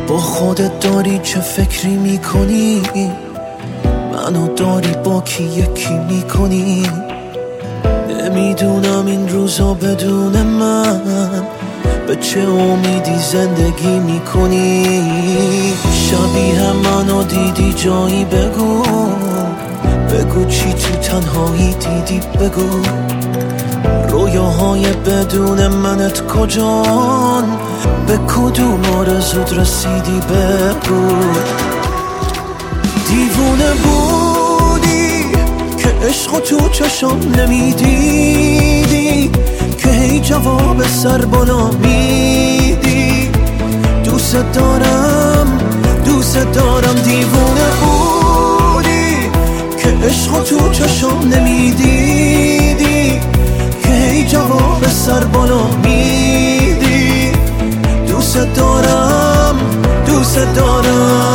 با خودت داری چه فکری میکنی؟ منو داری با کی یکی میکنی؟ نمیدونم این روزا بدون من به چه امیدی زندگی میکنی؟ شبیه منو دیدی جایی بگو، بگو چی تو تنهایی دیدی بگو. رویاهای بدون منت کجان؟ به کدوم آرزوت رسیدی بگو. دیوونه بودی که عشقو تو چشام نمیدیدی، که هی جواب سر بالا میدی. دوست دارم دوست دارم. دیوونه بودی که عشقو تو چشام نمیدیدی، که هی جواب سر بالا میدی. دوست دارم دوست دارم.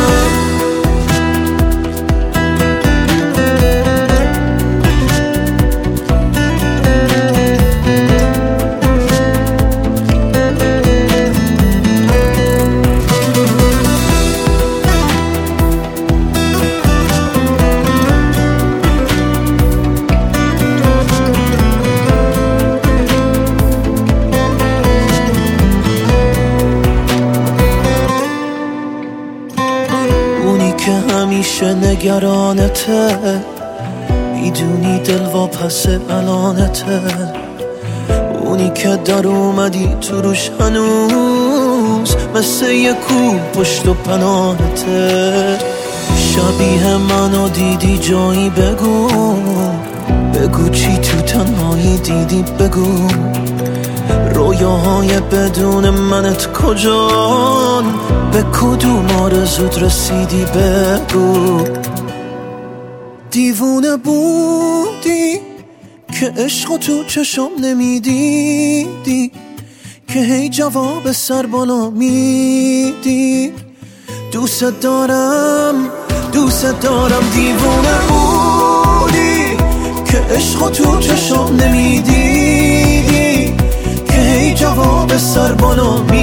که همیشه نگرانته، میدونی دل واپس الانته. اونی که در اومدی تو روش هنوز مثل یه کوه پشت و پناهته. شبیه منو دیدی جایی بگو، بگو چی تو تنهایی دیدی بگو. رویاهای بدون منت کجان؟ به کدوم آرزوت رسیدی بگو. دیوونه بودی که عشقو تو چشام نمیدیدی، که هی جواب سر بالا میدی. دوست دارم دوست دارم. دیوونه بودی که عشقو تو چشام نمیدیدی، که هی جواب سر بالا میدی.